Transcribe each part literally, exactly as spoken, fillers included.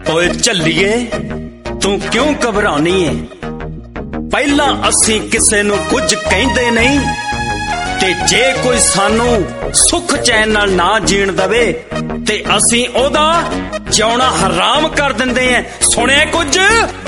ओए झल्लीए तू क्यों घबरानी है? पहला असी किसे नू कुछ कहंदे नहीं ते जे कोई सानू सुख चैन नाल ना जीण दवे ते असी ओदा जिउणा हराम कर दिंदे हैं। सुणिया कुछ?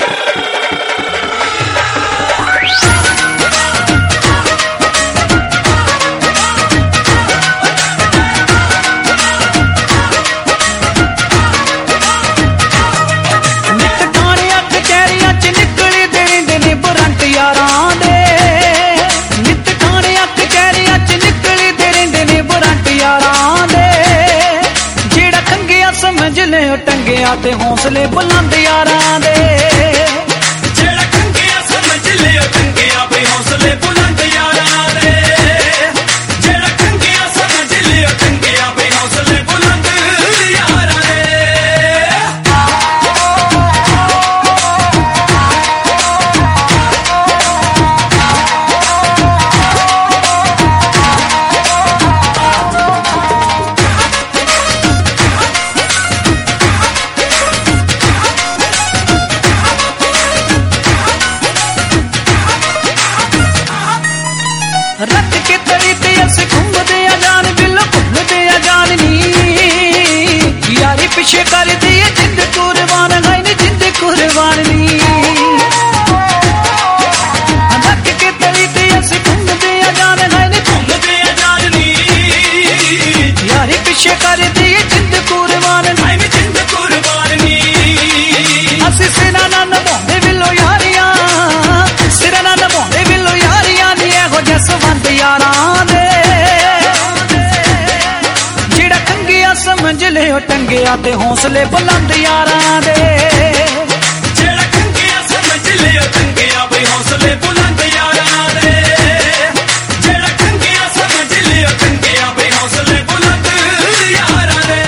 टंगिया ते हौसले बुलंद यारां दे, जेड़ा टंगिया समझ लियो टंगिया पे हौसले बुलंद यारां दे, जेड़ा टंगिया समझ लियो टंगिया पे हौसले बुलंद यारां दे। रख के तरी ते अस घूमदे आ जान बिलो घूमदे आ जान नी यारी पिछे कर दी जिंद कुर्बान है नी जिंद कुर्बान नी। रख के तरी ते अस घूमदे आ जान है नी घूमदे आ जान नी यारी पिछे कर दी जिंद कुर्बान है नी जिंद कुर्बान नी। अस सिरा ना नभांदे बिलो यारियां सिरा ना नभांदे बिलो यारियां नी एहो जसवंत यारां दे, जेड़ा टंगिया समझ लियो टंगिया ते हौसले बुलंद यारां दे, जेड़ा टंगिया समझ लियो टंगिया पे हौसले बुलंद यारां दे, जेड़ा टंगिया समझ लियो टंगिया पे हौसले बुलंद यारां दे।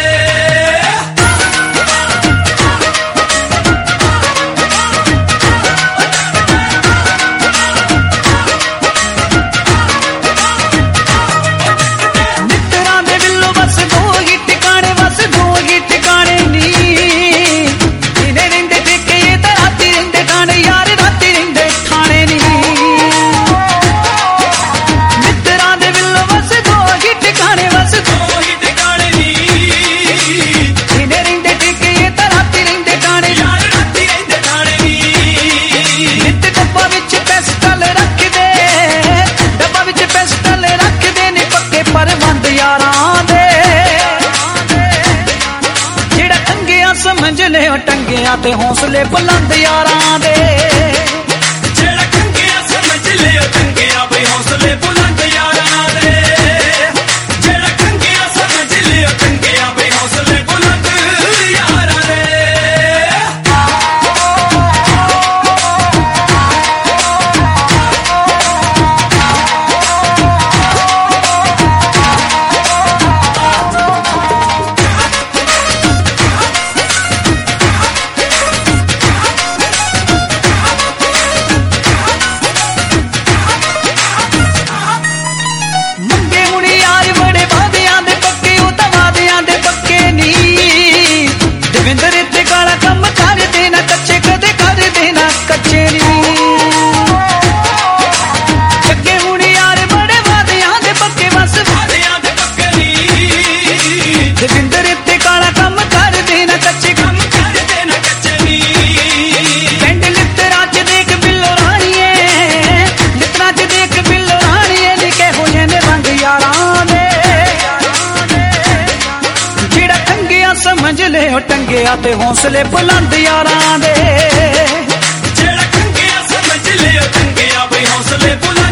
समझ लियो टंगिया ते हौसले बुलंद यारां दे, जेड़ा टंगिया समझ लियो टंगिया पे हौसले बुलंद यारां दे, जेड़ा टंगिया समझ लियो टंगिया पे हौसले बुलंद यारां दे। समझ लियो टंगिया ते हौसले बुलंद यारां दे, जेड़ा टंगिया समझ लियो टंगिया पे हौसले बुलंद